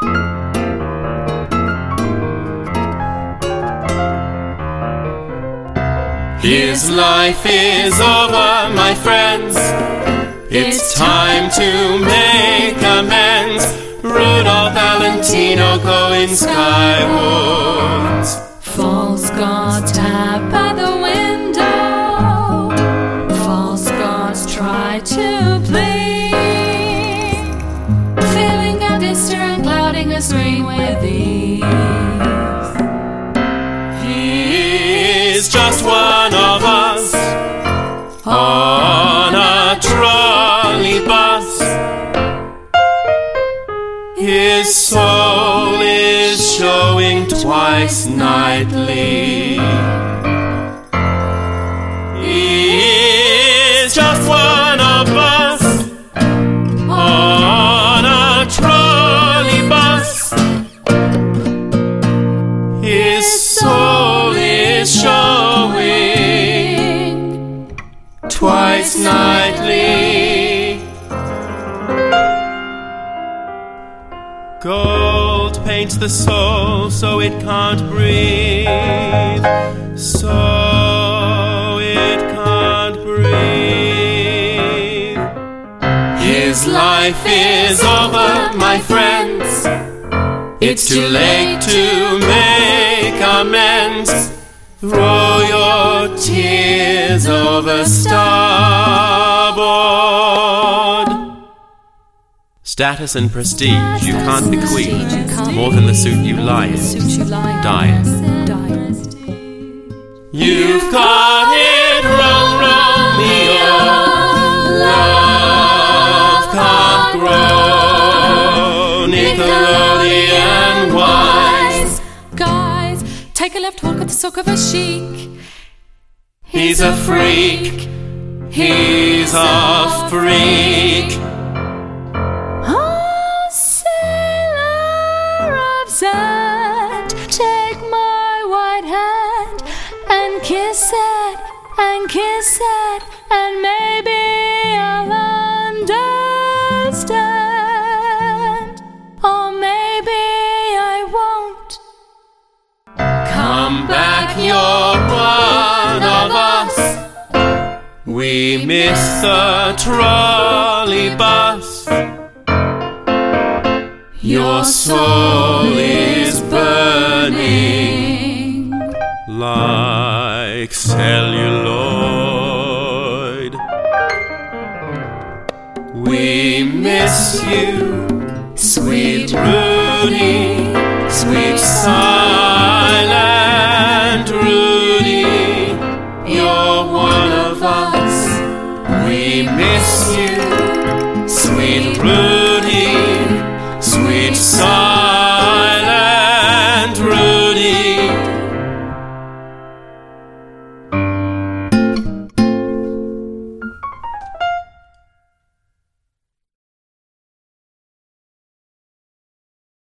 His life is over, my friends. It's time to make amends. Rudolph Valentino going skywards. False gods tap at the window. False gods try to plead, filling our dister and clouding us rain with ease. He's just one of us on a trolley bus. His soul is showing twice nightly. He is just one of us on a trolley bus. His soul is showing twice nightly. Gold paints the soul so it can't breathe. So it can't breathe. His life is over, my friends. It's too late to make amends. Throw your tears over starboard. Status and prestige you can't bequeath more than the suit you lie in, die in. You've got it wrong, Romeo. Love can't grow. Nickelodeon wise. Guys, take a left hook at the sock of a chic. He's a freak. He's a freak. Sand, take my white hand and kiss it, and maybe I'll understand, or maybe I won't. Come back, you're one of us. We miss the trolley bus. Your soul is burning like celluloid. We miss you, sweet Rudy, sweet silent Rudy. You're one of us. We miss you, sweet Rudy, sweet silent